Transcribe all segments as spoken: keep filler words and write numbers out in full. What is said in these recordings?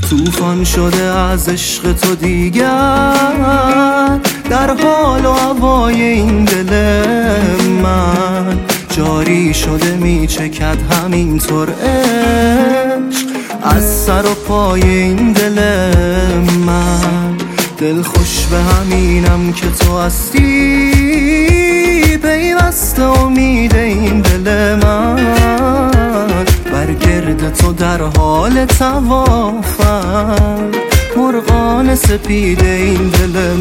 طوفان شده از عشق تو دیگر، در حال و هوای این دل من جاری شده میچکد همینطور عشق از سر و پای این دل من. دل خوش به همینم که تو هستی، پیوسته امید این دل من، بر گرد تو در حال طوافم، مرغان سپید این دل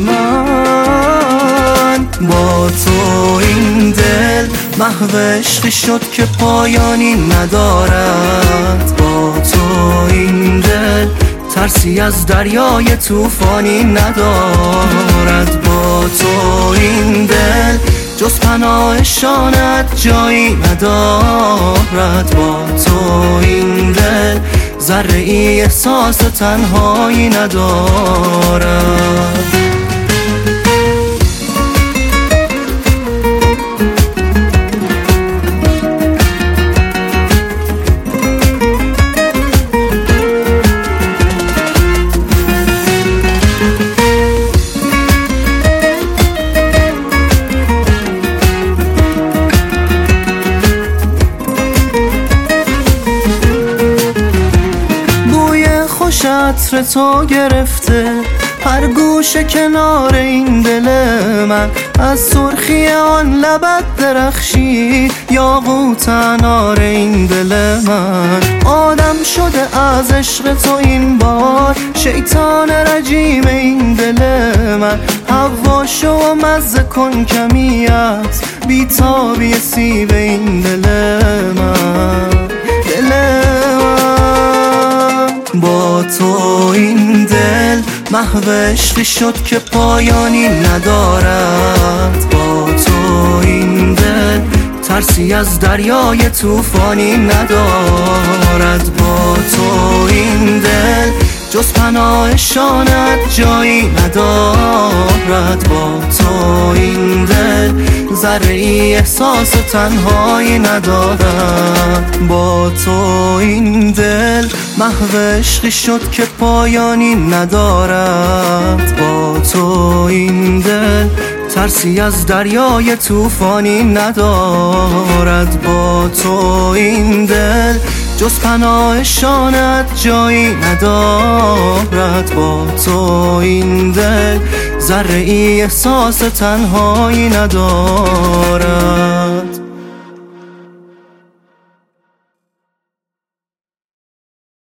من. با تو این دل محو عشقی شد که پایانی ندارد، با تو این دل ترسی از دریای طوفانی ندارد، با تو این دل جز پناه شانت جایی ندارد، با تو این دل ذره ای احساس تنهایی ندارد. عطر تو گرفته هر گوشه کنار این دل من، از سرخی آن لبت درخشید یاقوت انار این دل من. آدم شده از عشق تو این بار شیطان رجیم این دل من، هوا شو و مزه کن کمی از بیتابی سیب این دل من. دل با تو این دل محو عشقی شد که پایانی ندارد، با تو این دل ترسی از دریای طوفانی ندارد، با تو این دل جز پناه شانت جایی ندارد، با تو این دل ذره ای احساس تنهایی ندارد، با تو این دل محو عشقی شد که پایانی ندارد، با تو این دل ترسی از دریای طوفانی ندارد، با تو این دل جز پناه شانت جایی ندارد، با تو این دل ذره ای احساس تنهایی ندارد.